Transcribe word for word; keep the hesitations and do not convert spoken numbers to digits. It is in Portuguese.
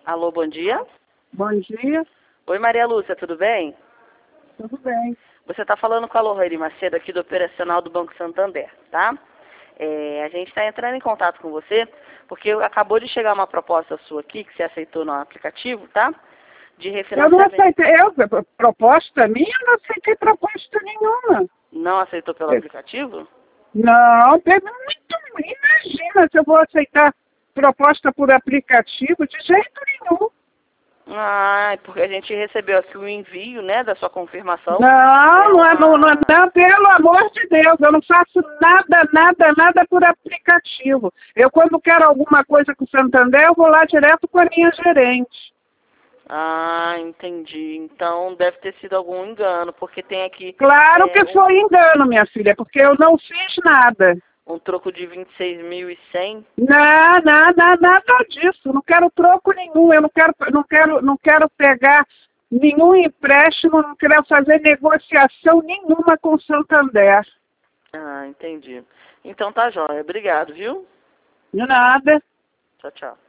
Alô, bom dia. Bom dia, Oi, Maria Lúcia, tudo bem? tudo bem. Você está falando com a Lohane Macedo aqui do Operacional do Banco Santander, tá? É, a gente está entrando em contato com você porque acabou de chegar uma proposta sua aqui, que você aceitou no aplicativo, tá? De Eu não refinanciamento. aceitei, eu, proposta minha, eu não aceitei proposta nenhuma. Não aceitou pelo É. aplicativo? Não, é muito, imagina se eu vou aceitar proposta por aplicativo, de jeito nenhum. Ah, porque a gente recebeu aqui o envio, né, da sua confirmação. Não, não é, uma- não, não, é- não, pelo amor de Deus, eu não faço nada, nada, nada por aplicativo. Eu, quando quero alguma coisa com o Santander, eu vou lá direto com a minha gerente. Ah, entendi. Então deve ter sido algum engano, porque tem aqui Claro é, que um, foi engano, minha filha, porque eu não fiz nada. um troco de vinte e seis mil e cem. Não, não, não, nada disso. Não quero troco nenhum. Eu não quero, não quero, não quero pegar nenhum empréstimo, não quero fazer negociação nenhuma com o Santander. Ah, entendi. Então tá jóia. Obrigado, viu? De nada. Tchau, tchau.